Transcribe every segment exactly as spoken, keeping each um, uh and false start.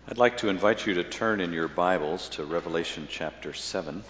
I'd like to invite you to turn in your Bibles to Revelation chapter seven.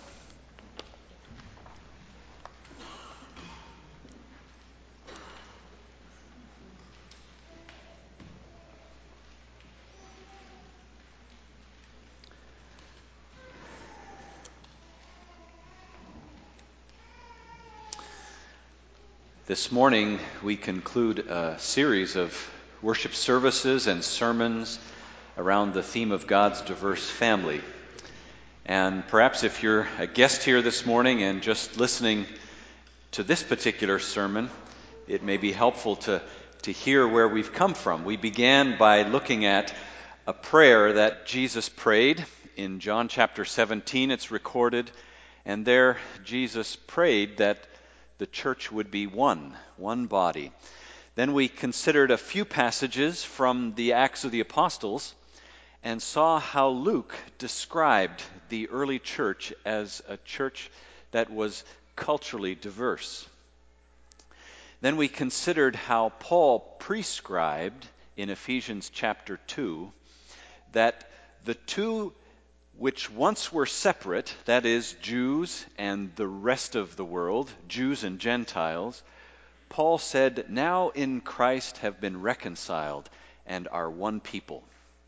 This morning we conclude a series of worship services and sermons around the theme of God's diverse family. And perhaps if you're a guest here this morning and just listening to this particular sermon, it may be helpful to, to hear where we've come from. We began by looking at a prayer that Jesus prayed in John chapter seventeen. It's recorded, and there Jesus prayed that the church would be one, one body. Then we considered a few passages from the Acts of the Apostles and saw how Luke described the early church as a church that was culturally diverse. Then we considered how Paul prescribed in Ephesians chapter two that the two which once were separate, that is, Jews and the rest of the world, Jews and Gentiles, Paul said, now in Christ have been reconciled and are one people.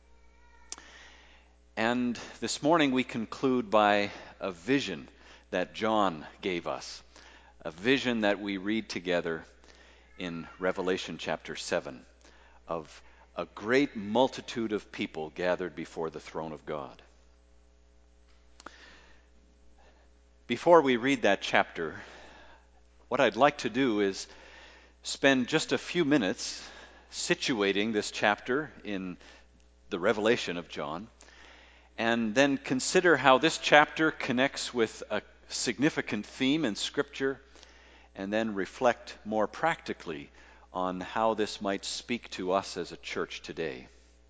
And this morning we conclude by a vision that John gave us, a vision that we read together in Revelation chapter seven of a great multitude of people gathered before the throne of God. Before we read that chapter, what I'd like to do is spend just a few minutes situating this chapter in the Revelation of John, and then consider how this chapter connects with a significant theme in Scripture, and then reflect more practically on how this might speak to us as a church today.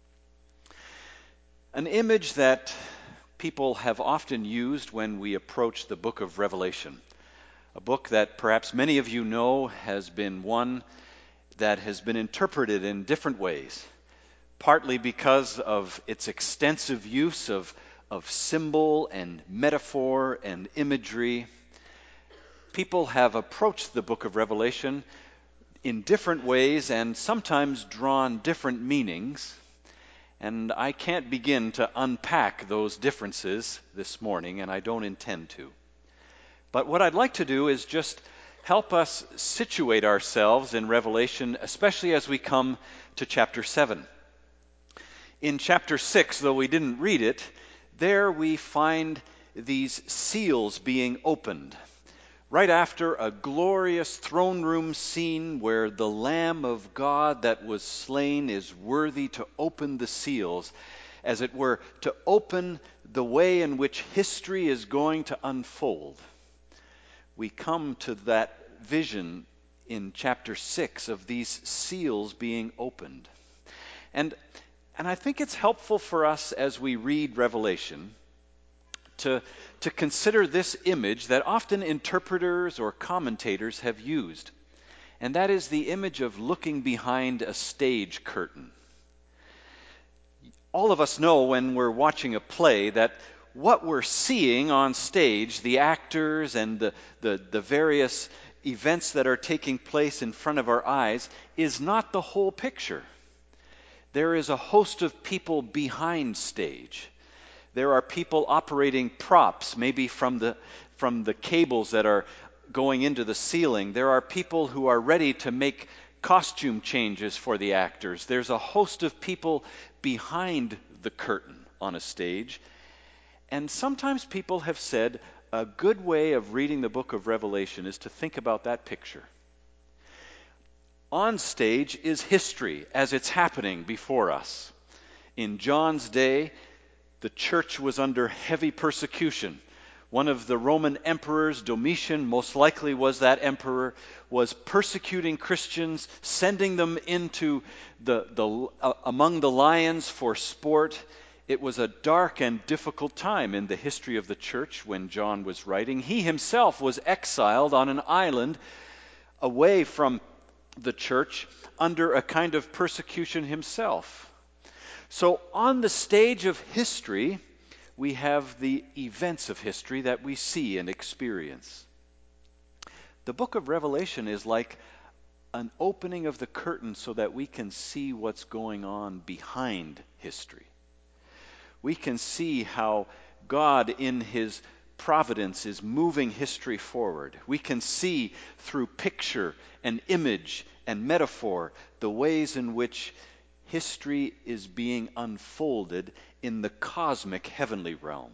An image that people have often used when we approach the book of Revelation, a book that perhaps many of you know has been one that has been interpreted in different ways, partly because of its extensive use of, of symbol and metaphor and imagery. People have approached the book of Revelation in different ways and sometimes drawn different meanings. And I can't begin to unpack those differences this morning, and I don't intend to. But what I'd like to do is just help us situate ourselves in Revelation, especially as we come to chapter seven. In chapter six, though we didn't read it, there we find these seals being opened. Right after a glorious throne room scene where the Lamb of God that was slain is worthy to open the seals, as it were, to open the way in which history is going to unfold, we come to that vision in chapter six of these seals being opened. And, and I think it's helpful for us as we read Revelation to to consider this image that often interpreters or commentators have used, and that is the image of looking behind a stage curtain. All of us know when we're watching a play that what we're seeing on stage, the actors and the, the, the various events that are taking place in front of our eyes, is not the whole picture. There is a host of people behind stage. There are people operating props, maybe from the from the cables that are going into the ceiling. There are people who are ready to make costume changes for the actors. There's a host of people behind the curtain on a stage. And sometimes people have said a good way of reading the book of Revelation is to think about that picture. On stage is history as it's happening before us. In John's day, the church was under heavy persecution. One of the Roman emperors, Domitian, most likely was that emperor, was persecuting Christians, sending them into the, the uh, among the lions for sport. It was a dark and difficult time in the history of the church when John was writing. He himself was exiled on an island away from the church under a kind of persecution himself. So on the stage of history, we have the events of history that we see and experience. The book of Revelation is like an opening of the curtain so that we can see what's going on behind history. We can see how God in his providence is moving history forward. We can see through picture and image and metaphor the ways in which history is being unfolded in the cosmic heavenly realm.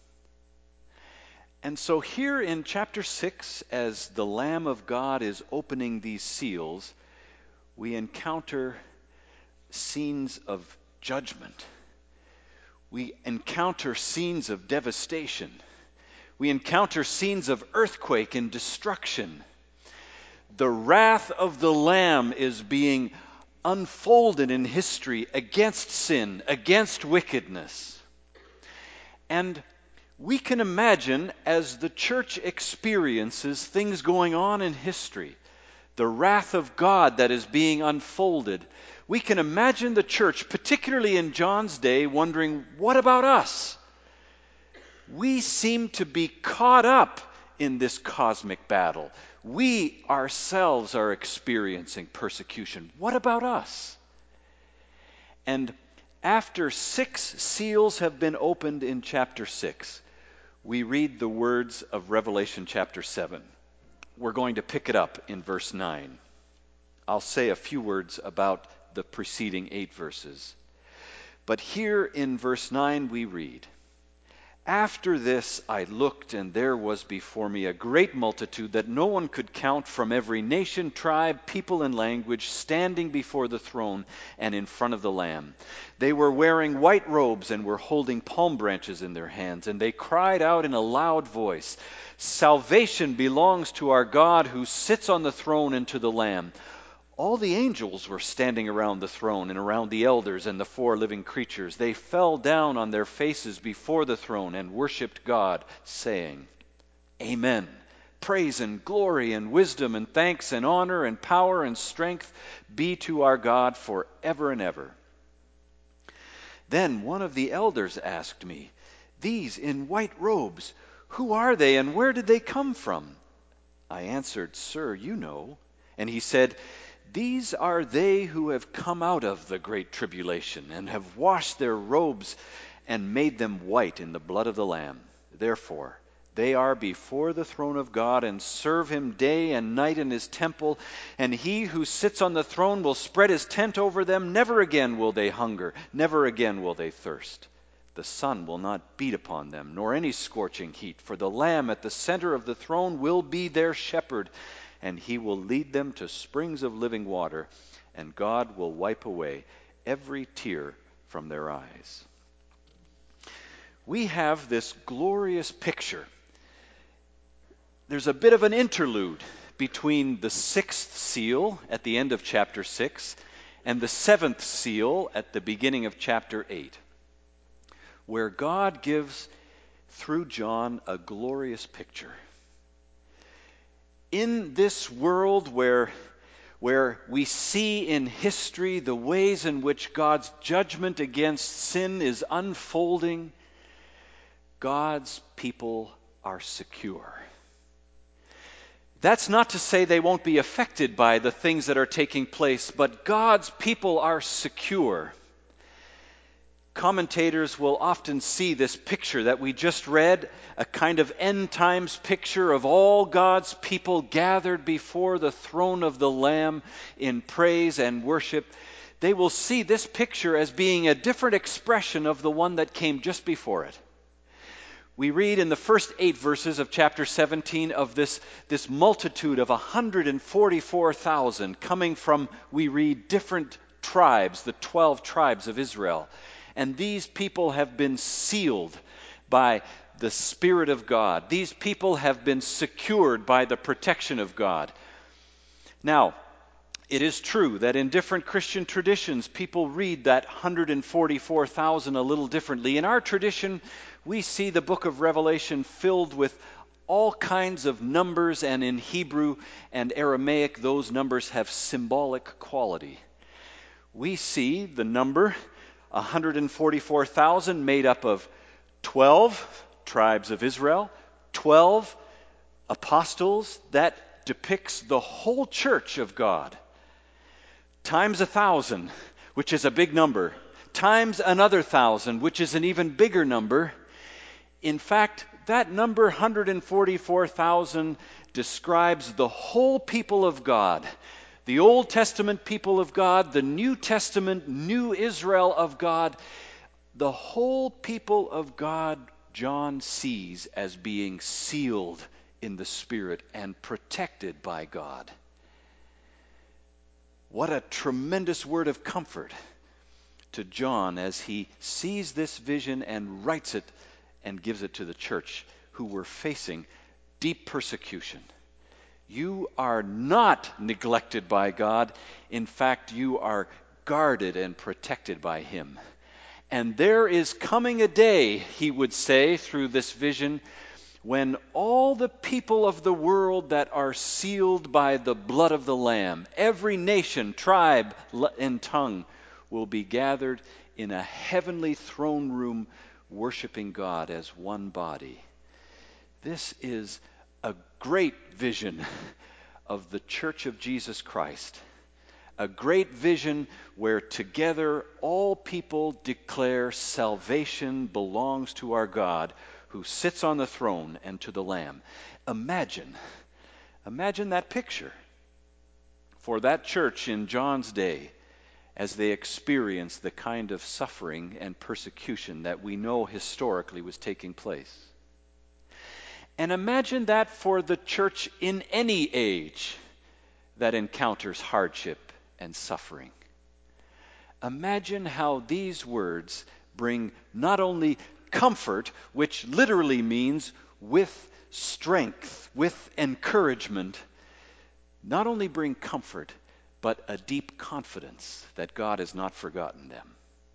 And so here in chapter six, as the Lamb of God is opening these seals, we encounter scenes of judgment. We encounter scenes of devastation. We encounter scenes of earthquake and destruction. The wrath of the Lamb is being unfolded in history against sin, against wickedness. And we can imagine, as the church experiences things going on in history, the wrath of God that is being unfolded, we can imagine the church, particularly in John's day, wondering, what about us? We seem to be caught up in this cosmic battle. We ourselves are experiencing persecution. What about us? And after six seals have been opened in chapter six, we read the words of Revelation chapter seven. We're going to pick it up in verse nine. I'll say a few words about the preceding eight verses. But here in verse nine we read, "After this I looked, and there was before me a great multitude that no one could count, from every nation, tribe, people, and language, standing before the throne and in front of the Lamb. They were wearing white robes and were holding palm branches in their hands, and they cried out in a loud voice, 'Salvation belongs to our God who sits on the throne and to the Lamb.' All the angels were standing around the throne and around the elders and the four living creatures. They fell down on their faces before the throne and worshipped God, saying, 'Amen. Praise and glory and wisdom and thanks and honor and power and strength be to our God forever and ever.' Then one of the elders asked me, 'These in white robes, who are they and where did they come from?' I answered, 'Sir, you know.' And he said, 'These are they who have come out of the great tribulation and have washed their robes and made them white in the blood of the Lamb. Therefore, they are before the throne of God and serve him day and night in his temple. And he who sits on the throne will spread his tent over them. Never again will they hunger. Never again will they thirst. The sun will not beat upon them, nor any scorching heat. For the Lamb at the center of the throne will be their shepherd, and he will lead them to springs of living water, and God will wipe away every tear from their eyes." We have this glorious picture. There's a bit of an interlude between the sixth seal at the end of chapter six and the seventh seal at the beginning of chapter eight, where God gives, through John, a glorious picture. In this world where, where we see in history the ways in which God's judgment against sin is unfolding, God's people are secure. That's not to say they won't be affected by the things that are taking place, but God's people are secure. Commentators will often see this picture that we just read, a kind of end times picture of all God's people gathered before the throne of the Lamb in praise and worship. They will see this picture as being a different expression of the one that came just before it. We read in the first eight verses of chapter seventeen of this, this multitude of one hundred forty-four thousand coming from, we read, different tribes, the twelve tribes of Israel. And these people have been sealed by the Spirit of God. These people have been secured by the protection of God. Now, it is true that in different Christian traditions, people read that one hundred forty-four thousand a little differently. In our tradition, we see the book of Revelation filled with all kinds of numbers, and in Hebrew and Aramaic, those numbers have symbolic quality. We see the number one one hundred forty-four thousand made up of twelve tribes of Israel, twelve apostles. That depicts the whole church of God. Times a thousand, which is a big number. Times another thousand, which is an even bigger number. In fact, that number, one hundred forty-four thousand, describes the whole people of God. The Old Testament people of God, the New Testament, New Israel of God. The whole people of God, John sees as being sealed in the Spirit and protected by God. What a tremendous word of comfort to John as he sees this vision and writes it and gives it to the church who were facing deep persecution. You are not neglected by God. In fact, you are guarded and protected by Him. And there is coming a day, he would say through this vision, when all the people of the world that are sealed by the blood of the Lamb, every nation, tribe, and tongue, will be gathered in a heavenly throne room worshiping God as one body. This is a great vision of the Church of Jesus Christ. A great vision where together all people declare salvation belongs to our God who sits on the throne and to the Lamb. Imagine, imagine that picture for that church in John's day as they experienced the kind of suffering and persecution that we know historically was taking place. And imagine that for the church in any age that encounters hardship and suffering. Imagine how these words bring not only comfort, which literally means with strength, with encouragement, not only bring comfort, but a deep confidence that God has not forgotten them.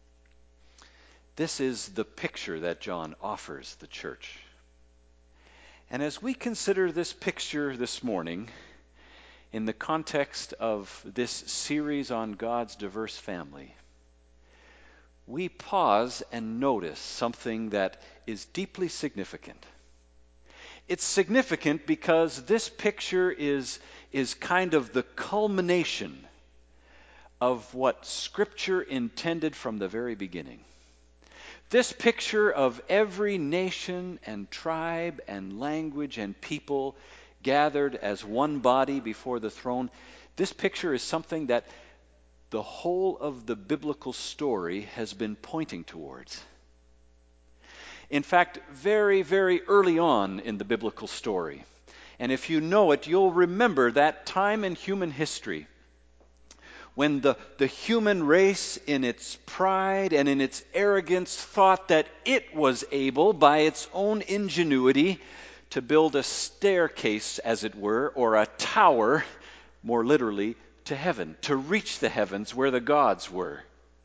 This is the picture that John offers the church. And as we consider this picture this morning, in the context of this series on God's diverse family, we pause and notice something that is deeply significant. It's significant because this picture is, is kind of the culmination of what Scripture intended from the very beginning. This picture of every nation and tribe and language and people gathered as one body before the throne, this picture is something that the whole of the biblical story has been pointing towards. In fact, very, very early on in the biblical story, and if you know it, you'll remember that time in human history when the, the human race in its pride and in its arrogance thought that it was able, by its own ingenuity, to build a staircase, as it were, or a tower, more literally, to heaven, to reach the heavens where the gods were.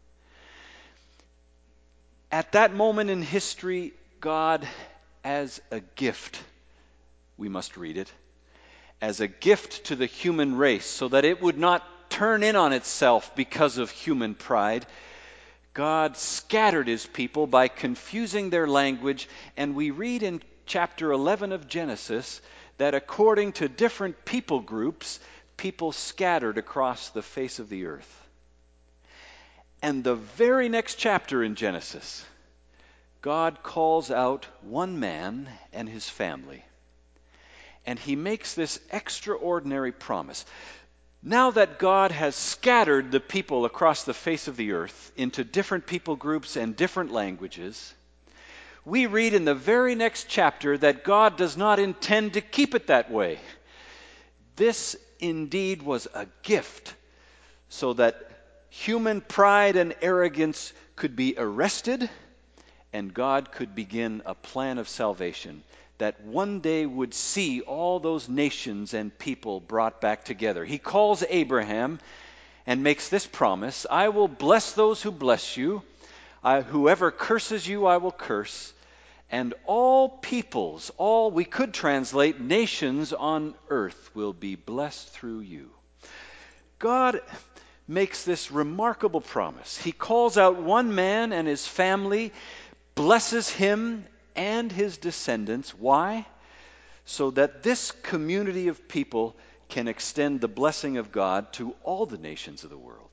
At that moment in history, God, as a gift, we must read it, as a gift to the human race, so that it would not turn in on itself because of human pride, God scattered His people by confusing their language, and we read in chapter eleven of Genesis that according to different people groups, people scattered across the face of the earth. And the very next chapter in Genesis, God calls out one man and his family. And He makes this extraordinary promise. Now that God has scattered the people across the face of the earth into different people groups and different languages, we read in the very next chapter that God does not intend to keep it that way. This indeed was a gift so that human pride and arrogance could be arrested and God could begin a plan of salvation that one day would see all those nations and people brought back together. He calls Abraham and makes this promise: I will bless those who bless you. I, whoever curses you, I will curse. And all peoples, all, we could translate, nations on earth will be blessed through you. God, makes this remarkable promise. He calls out one man and his family, blesses him and his descendants. Why? So that this community of people can extend the blessing of God to all the nations of the world.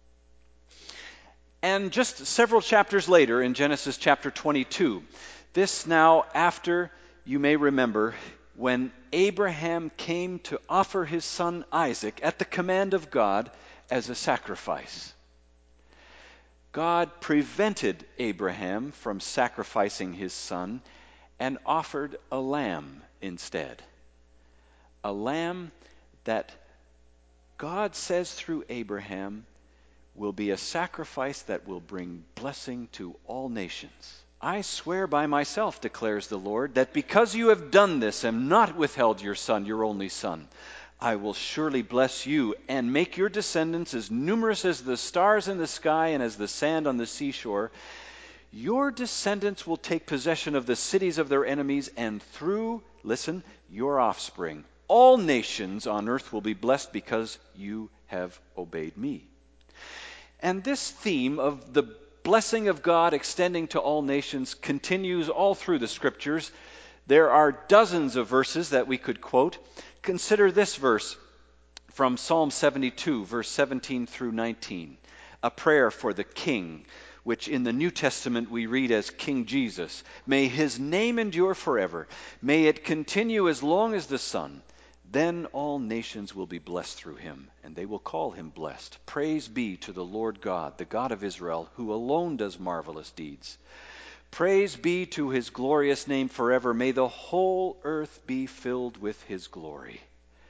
And just several chapters later, in Genesis chapter twenty-two, this now after, you may remember, when Abraham came to offer his son Isaac at the command of God as a sacrifice. God prevented Abraham from sacrificing his son and offered a lamb instead. A lamb that God says through Abraham will be a sacrifice that will bring blessing to all nations. I swear by myself, declares the Lord, that because you have done this and not withheld your son, your only son, I will surely bless you and make your descendants as numerous as the stars in the sky and as the sand on the seashore. Your descendants will take possession of the cities of their enemies, and through, listen, your offspring, all nations on earth will be blessed because you have obeyed me. And this theme of the blessing of God extending to all nations continues all through the Scriptures. There are dozens of verses that we could quote. Consider this verse from Psalm seventy-two, verse seventeen through nineteen, a prayer for the King, which in the New Testament we read as King Jesus. May his name endure forever. May it continue as long as the sun. Then all nations will be blessed through him, and they will call him blessed. Praise be to the Lord God, the God of Israel, who alone does marvelous deeds. Praise be to his glorious name forever. May the whole earth be filled with his glory.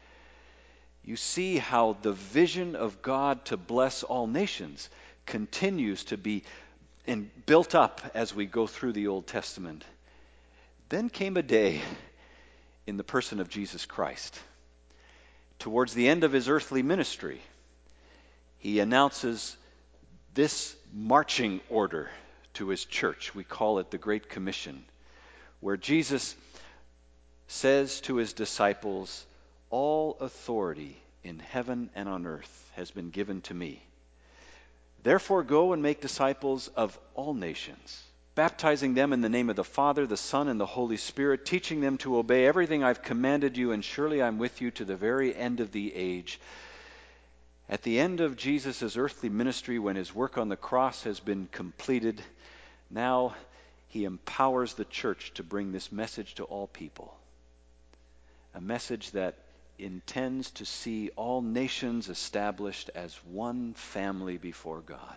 You see how the vision of God to bless all nations continues to be and built up as we go through the Old Testament. Then came a day in the person of Jesus Christ. Towards the end of his earthly ministry, he announces this marching order to his church. We call it the Great Commission, where Jesus says to his disciples, all authority in heaven and on earth has been given to me. Therefore go and make disciples of all nations, baptizing them in the name of the Father, the Son, and the Holy Spirit, teaching them to obey everything I've commanded you, and surely I'm with you to the very end of the age. At the end of Jesus' earthly ministry, when his work on the cross has been completed, now he empowers the church to bring this message to all people. A message that intends to see all nations established as one family before God.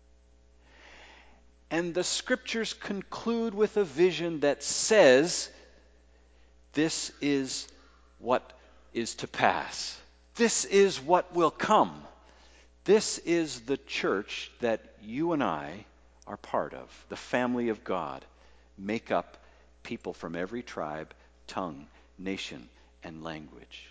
And the Scriptures conclude with a vision that says, this is what is to pass. This is what will come. This is the church that you and I are part of, the family of God, make up people from every tribe, tongue, nation, and language.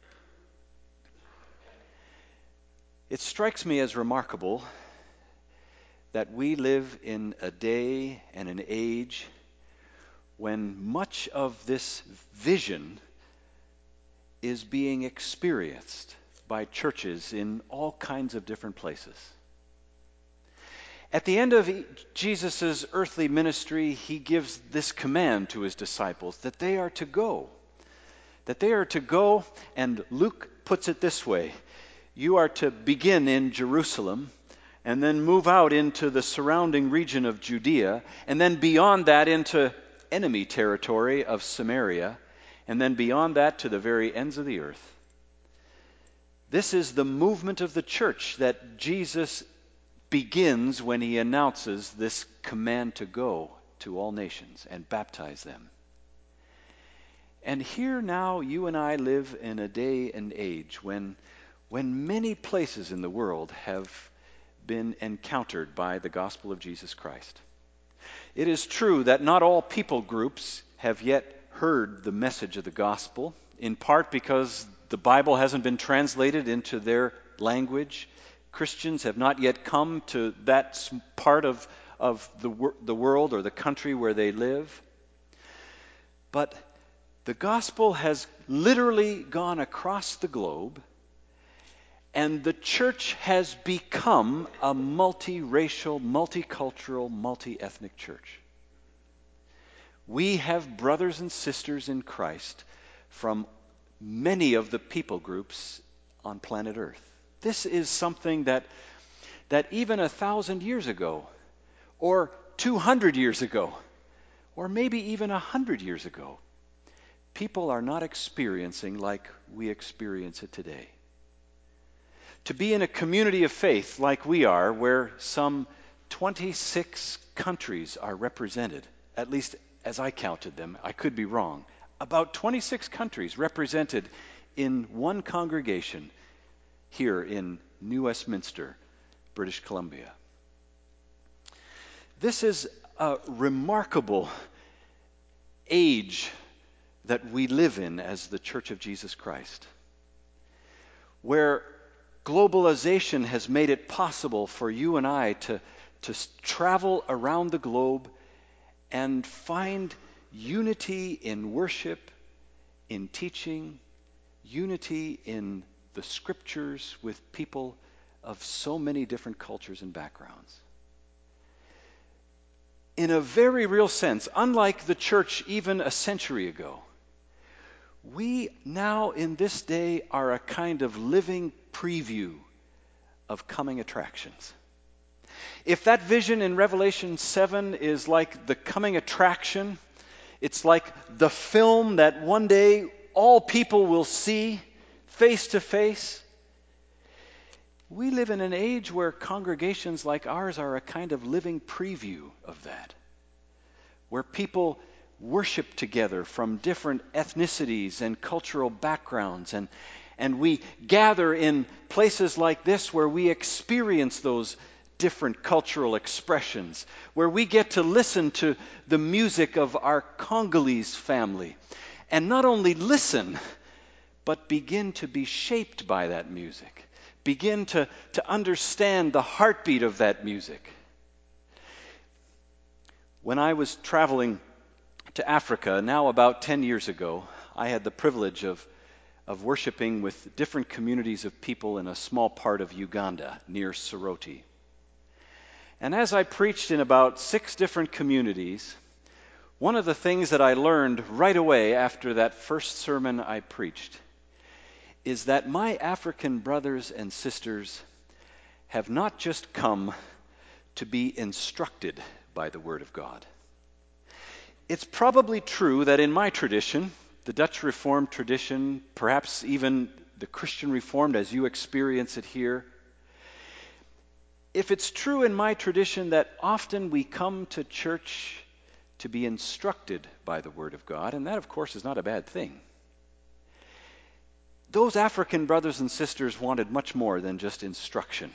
It strikes me as remarkable that we live in a day and an age when much of this vision is being experienced by churches in all kinds of different places. At the end of Jesus' earthly ministry, he gives this command to his disciples that they are to go. That they are to go, and Luke puts it this way: you are to begin in Jerusalem, and then move out into the surrounding region of Judea, and then beyond that into enemy territory of Samaria, and then beyond that to the very ends of the earth. This is the movement of the church that Jesus begins when he announces this command to go to all nations and baptize them. And here now you and I live in a day and age when, when many places in the world have been encountered by the gospel of Jesus Christ. It is true that not all people groups have yet heard the message of the gospel, in part because the Bible hasn't been translated into their language. Christians have not yet come to that part of, of the, the world or the country where they live. But the gospel has literally gone across the globe, And the church has become a multiracial, multicultural, multi-ethnic church. We have brothers and sisters in Christ from many of the people groups on planet Earth. This is something that, that even a thousand years ago, or two hundred years ago, or maybe even a hundred years ago, people are not experiencing like we experience it today. To be in a community of faith like we are, where some twenty-six countries are represented, at least as I counted them, I could be wrong, about twenty-six countries represented in one congregation here in New Westminster, British Columbia. This is a remarkable age that we live in as the Church of Jesus Christ, where globalization has made it possible for you and I to, to travel around the globe and find unity in worship, in teaching, unity in the scriptures with people of so many different cultures and backgrounds. In a very real sense, unlike the church even a century ago, we now in this day are a kind of living preview of coming attractions. If that vision in Revelation seven is like the coming attraction, it's like the film that one day all people will see face to face. We live in an age where congregations like ours are a kind of living preview of that, where people worship together from different ethnicities and cultural backgrounds, and, and we gather in places like this where we experience those different cultural expressions, where we get to listen to the music of our Congolese family, and not only listen, but begin to be shaped by that music, begin to, to understand the heartbeat of that music. When I was traveling to Africa, now about ten years ago, I had the privilege of, of worshiping with different communities of people in a small part of Uganda near Soroti. And as I preached in about six different communities, one of the things that I learned right away after that first sermon I preached is that my African brothers and sisters have not just come to be instructed by the Word of God. It's probably true that in my tradition, the Dutch Reformed tradition, perhaps even the Christian Reformed as you experience it here, if it's true in my tradition that often we come to church to be instructed by the Word of God, and that of course is not a bad thing, those African brothers and sisters wanted much more than just instruction.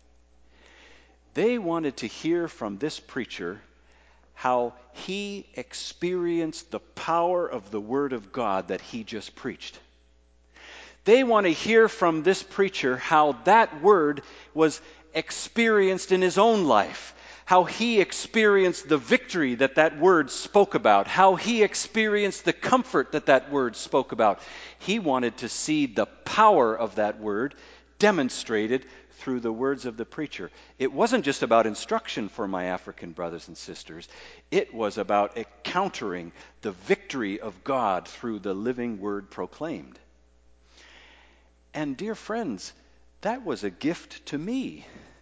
They wanted to hear from this preacher how he experienced the power of the Word of God that he just preached. They want to hear from this preacher how that Word was experienced in his own life, how he experienced the victory that that Word spoke about, how he experienced the comfort that that Word spoke about. He wanted to see the power of that Word demonstrated through the words of the preacher. It wasn't just about instruction for my African brothers and sisters. It was about encountering the victory of God through the living Word proclaimed. And dear friends, that was a gift to me.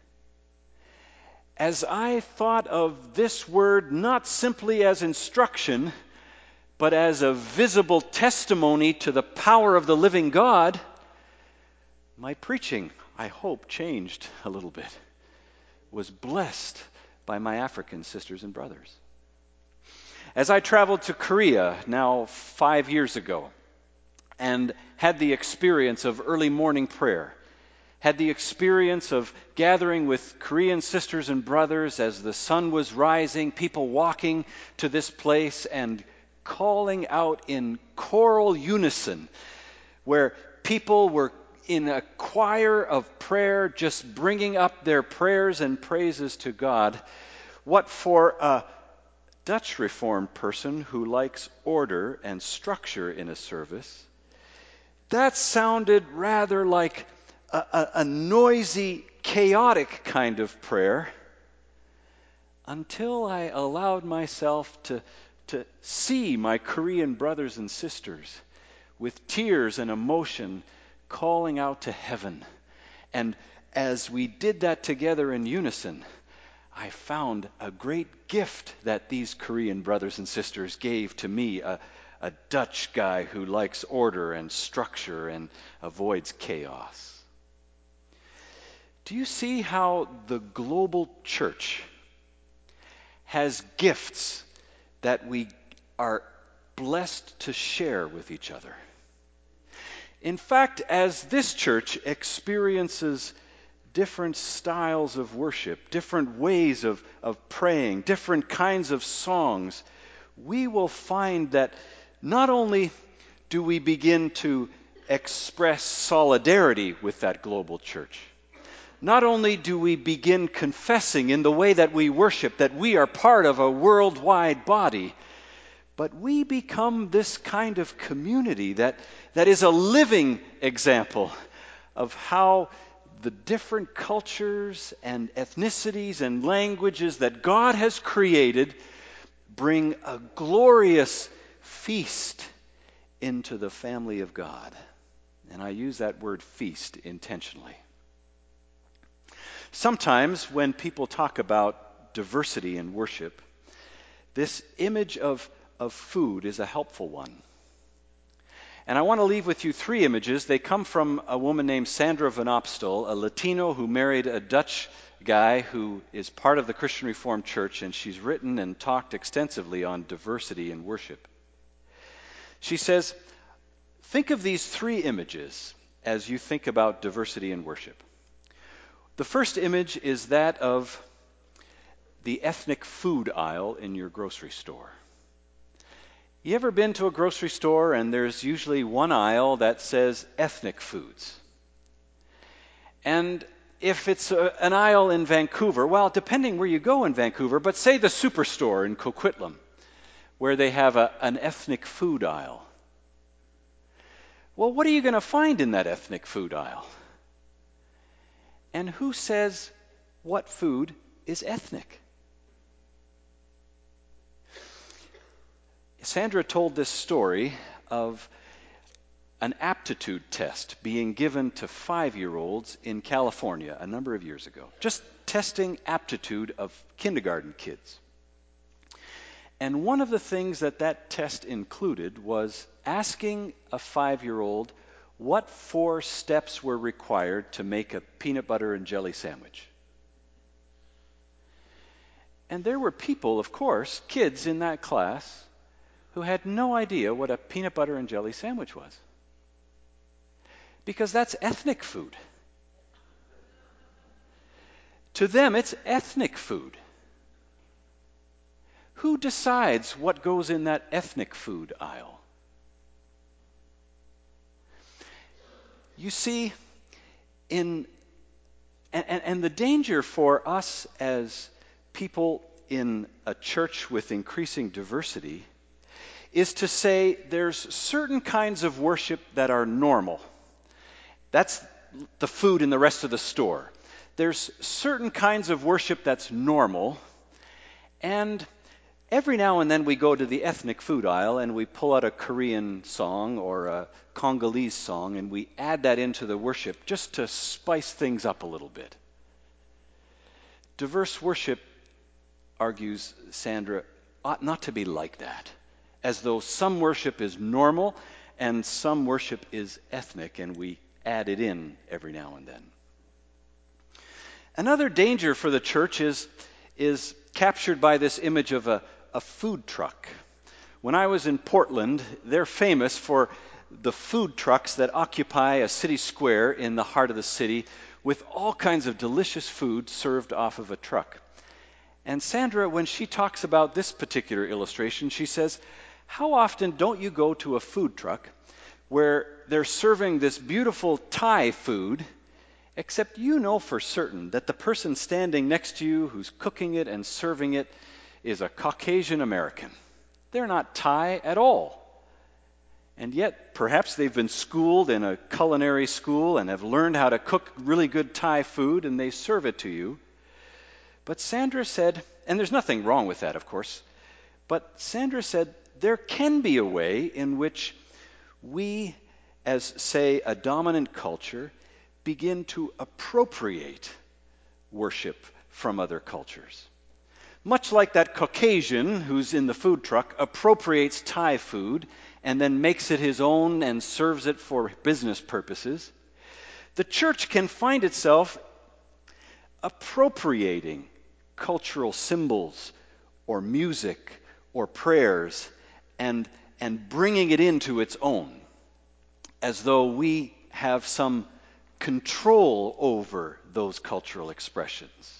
As I thought of this Word not simply as instruction, but as a visible testimony to the power of the living God, my preaching, I hope, changed a little bit, was blessed by my African sisters and brothers. As I traveled to Korea now five years ago and had the experience of early morning prayer, had the experience of gathering with Korean sisters and brothers as the sun was rising, people walking to this place and calling out in choral unison, where people were in a choir of prayer, just bringing up their prayers and praises to God. What for a Dutch Reformed person who likes order and structure in a service, that sounded rather like a, a, a noisy, chaotic kind of prayer until I allowed myself to, to see my Korean brothers and sisters with tears and emotion calling out to heaven. And as we did that together in unison, I found a great gift that these Korean brothers and sisters gave to me, a, a Dutch guy who likes order and structure and avoids chaos. Do you see how the global church has gifts that we are blessed to share with each other? In fact, as this church experiences different styles of worship, different ways of, of praying, different kinds of songs, we will find that not only do we begin to express solidarity with that global church, not only do we begin confessing in the way that we worship that we are part of a worldwide body, but we become this kind of community that, that is a living example of how the different cultures and ethnicities and languages that God has created bring a glorious feast into the family of God. And I use that word feast intentionally. Sometimes when people talk about diversity in worship, this image of, of food is a helpful one. And I want to leave with you three images. They come from a woman named Sandra Van Opstal, a Latino who married a Dutch guy who is part of the Christian Reformed Church, and she's written and talked extensively on diversity in worship. She says, think of these three images as you think about diversity in worship. The first image is that of the ethnic food aisle in your grocery store. You ever been to a grocery store and there's usually one aisle that says ethnic foods? And if it's a, an aisle in Vancouver, well, depending where you go in Vancouver, but say the Superstore in Coquitlam, where they have a, an ethnic food aisle. Well, what are you going to find in that ethnic food aisle? And who says what food is ethnic? Sandra told this story of an aptitude test being given to five-year-olds in California a number of years ago, just testing aptitude of kindergarten kids. And one of the things that that test included was asking a five-year-old what four steps were required to make a peanut butter and jelly sandwich. And there were people, of course, kids in that class, who had no idea what a peanut butter and jelly sandwich was. Because that's ethnic food. To them, it's ethnic food. Who decides what goes in that ethnic food aisle? You see, in and, and, and the danger for us as people in a church with increasing diversity is to say there's certain kinds of worship that are normal. That's the food in the rest of the store. There's certain kinds of worship that's normal, and every now and then we go to the ethnic food aisle and we pull out a Korean song or a Congolese song and we add that into the worship just to spice things up a little bit. Diverse worship, argues Sandra, ought not to be like that, as though some worship is normal and some worship is ethnic and we add it in every now and then. Another danger for the church is, is captured by this image of a, a food truck. When I was in Portland, they're famous for the food trucks that occupy a city square in the heart of the city with all kinds of delicious food served off of a truck. And Sandra, when she talks about this particular illustration, she says, how often don't you go to a food truck where they're serving this beautiful Thai food, except you know for certain that the person standing next to you who's cooking it and serving it is a Caucasian American. They're not Thai at all. And yet, perhaps they've been schooled in a culinary school and have learned how to cook really good Thai food, and they serve it to you. But Sandra said, and there's nothing wrong with that, of course, but Sandra said there can be a way in which we, as, say, a dominant culture, begin to appropriate worship from other cultures. Much like that Caucasian who's in the food truck appropriates Thai food and then makes it his own and serves it for business purposes, the church can find itself appropriating cultural symbols or music or prayers and, and bringing it into its own, as though we have some control over those cultural expressions.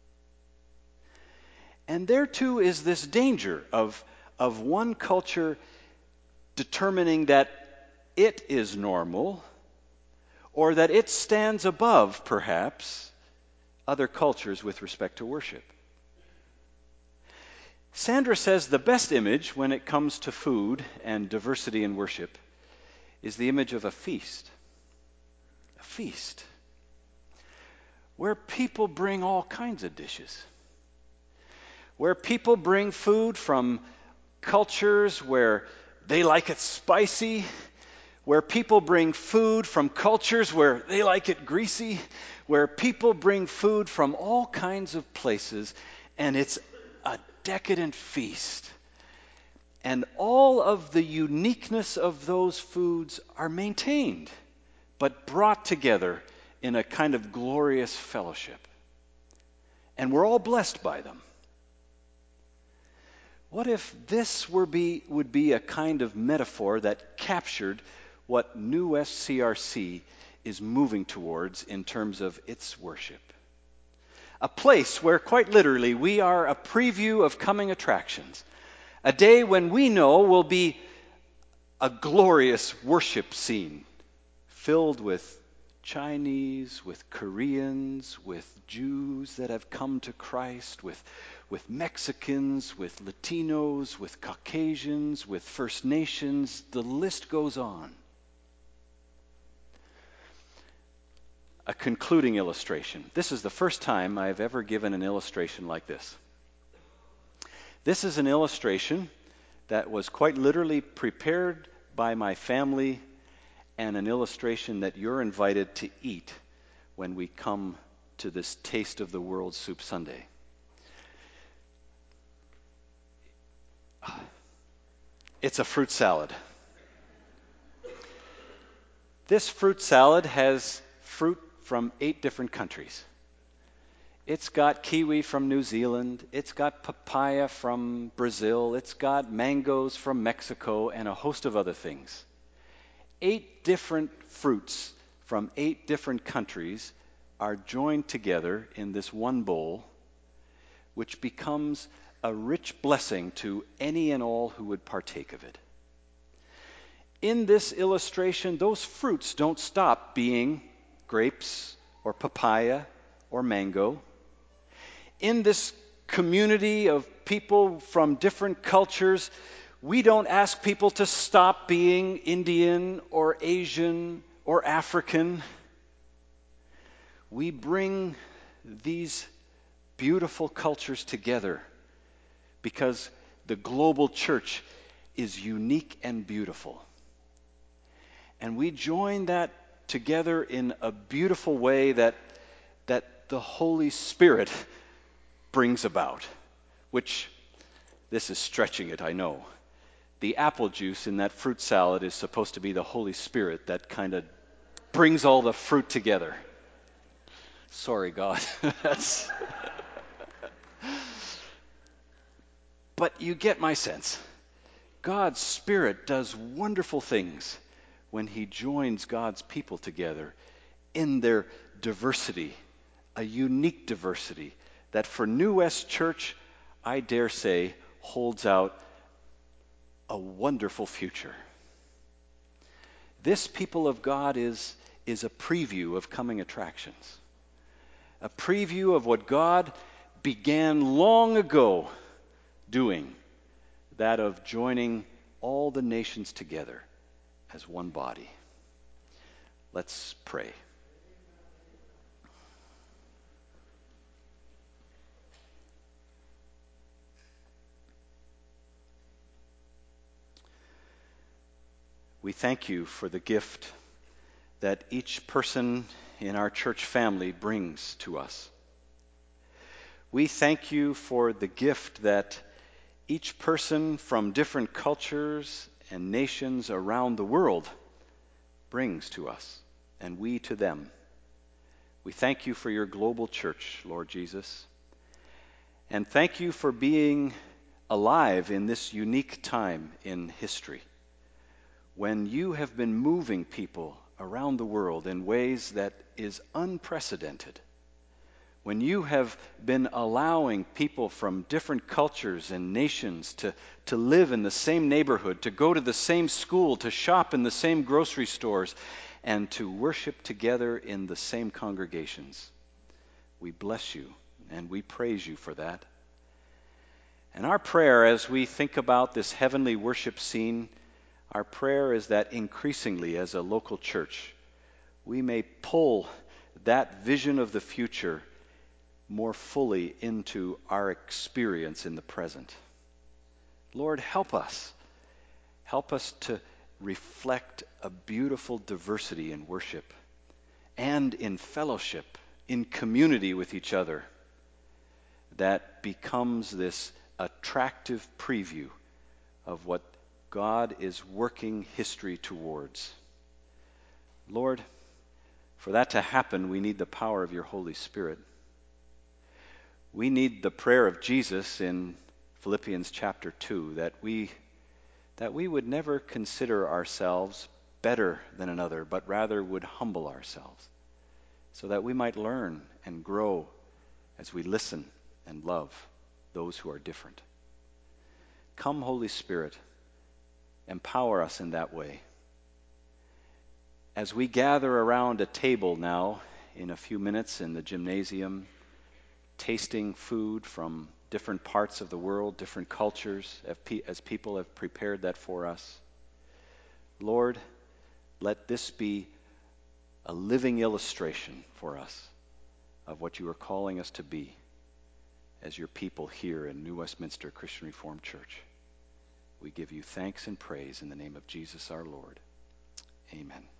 And there too is this danger of, of one culture determining that it is normal, or that it stands above, perhaps, other cultures with respect to worship. Sandra says the best image when it comes to food and diversity in worship is the image of a feast. A feast where people bring all kinds of dishes. Where people bring food from cultures where they like it spicy, where people bring food from cultures where they like it greasy, where people bring food from all kinds of places, and it's a decadent feast. And all of the uniqueness of those foods are maintained, but brought together in a kind of glorious fellowship. And we're all blessed by them. What if this were be, would be a kind of metaphor that captured what New West C R C is moving towards in terms of its worship? A place where, quite literally, we are a preview of coming attractions. A day when we know will be a glorious worship scene filled with Chinese, with Koreans, with Jews that have come to Christ, with, with Mexicans, with Latinos, with Caucasians, with First Nations. The list goes on. A concluding illustration. This is the first time I've ever given an illustration like this. This is an illustration that was quite literally prepared by my family, and an illustration that you're invited to eat when we come to this Taste of the World Soup Sunday. It's a fruit salad. This fruit salad has fruit from eight different countries. It's got kiwi from New Zealand, it's got papaya from Brazil, it's got mangoes from Mexico, and a host of other things. Eight different fruits from eight different countries are joined together in this one bowl, which becomes a rich blessing to any and all who would partake of it. In this illustration, those fruits don't stop being grapes or papaya or mango. In this community of people from different cultures, we don't ask people to stop being Indian or Asian or African. We bring these beautiful cultures together because the global church is unique and beautiful. And we join that together in a beautiful way that, that the Holy Spirit brings about, which, this is stretching it, I know. The apple juice in that fruit salad is supposed to be the Holy Spirit that kind of brings all the fruit together. Sorry, God. That's But you get my sense. God's Spirit does wonderful things when He joins God's people together in their diversity, a unique diversity that for New West Church, I dare say, holds out a wonderful future. This people of God is, is a preview of coming attractions, a preview of what God began long ago doing, that of joining all the nations together as one body. Let's pray. We thank you for the gift that each person in our church family brings to us. We thank you for the gift that each person from different cultures and nations around the world brings to us, and we to them. We thank you for your global church, Lord Jesus, and thank you for being alive in this unique time in history, when you have been moving people around the world in ways that is unprecedented, when you have been allowing people from different cultures and nations to, to live in the same neighborhood, to go to the same school, to shop in the same grocery stores, and to worship together in the same congregations. We bless you and we praise you for that. And our prayer as we think about this heavenly worship scene, our prayer is that increasingly as a local church, we may pull that vision of the future more fully into our experience in the present. Lord, help us. Help us to reflect a beautiful diversity in worship and in fellowship, in community with each other, that becomes this attractive preview of what God is working history towards. Lord, for that to happen, we need the power of your Holy Spirit. We need the prayer of Jesus in Philippians chapter two, that we that we would never consider ourselves better than another, but rather would humble ourselves, so that we might learn and grow as we listen and love those who are different. Come, Holy Spirit, empower us in that way. As we gather around a table now, in a few minutes in the gymnasium, tasting food from different parts of the world, different cultures, as people have prepared that for us, Lord, let this be a living illustration for us of what you are calling us to be as your people here in New Westminster Christian Reformed Church. We give you thanks and praise in the name of Jesus our Lord. Amen.